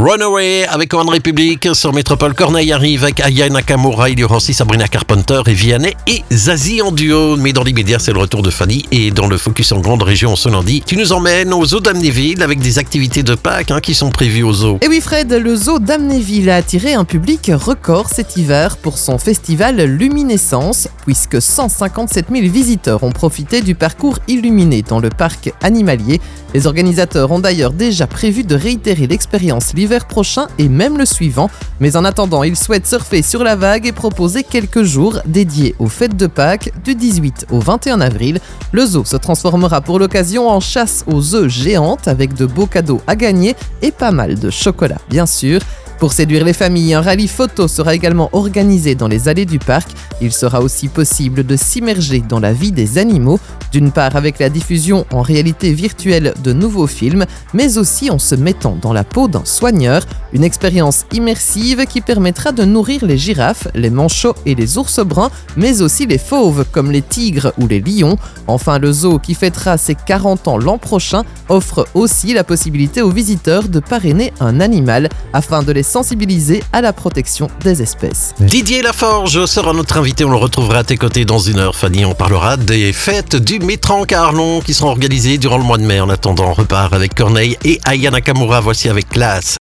Runaway avec One Republic sur Métropole. Corneille arrive avec Aya Nakamura, il y aura aussi Sabrina Carpenter et Vianney et Zazie en duo. Mais dans l'immédiat, c'est le retour de Fanny et dans le Focus en grande région ce lundi, tu nous emmènes au zoo d'Amnéville avec des activités de Pâques qui sont prévues au zoo. Et oui Fred, le zoo d'Amnéville a attiré un public record cet hiver pour son festival Luminescence, puisque 157 000 visiteurs ont profité du parcours illuminé dans le parc animalier. Les organisateurs ont d'ailleurs déjà prévu de réitérer l'expérience l'hiver prochain et même le suivant. Mais en attendant, ils souhaitent surfer sur la vague et proposer quelques jours dédiés aux fêtes de Pâques du 18 au 21 avril. Le zoo se transformera pour l'occasion en chasse aux œufs géantes avec de beaux cadeaux à gagner et pas mal de chocolat, bien sûr. Pour séduire les familles, un rallye photo sera également organisé dans les allées du parc. Il sera aussi possible de s'immerger dans la vie des animaux, d'une part avec la diffusion en réalité virtuelle de nouveaux films, mais aussi en se mettant dans la peau d'un soigneur. Une expérience immersive qui permettra de nourrir les girafes, les manchots et les ours bruns, mais aussi les fauves comme les tigres ou les lions. Enfin, le zoo qui fêtera ses 40 ans l'an prochain offre aussi la possibilité aux visiteurs de parrainer un animal afin de les sensibiliser à la protection des espèces. Didier Laforge sera notre invité, on le retrouvera à tes côtés dans une heure. Fanny, on parlera des fêtes du Métranque à Arlon qui seront organisées durant le mois de mai. En attendant, on repart avec Corneille et Aya Nakamura. Voici avec classe.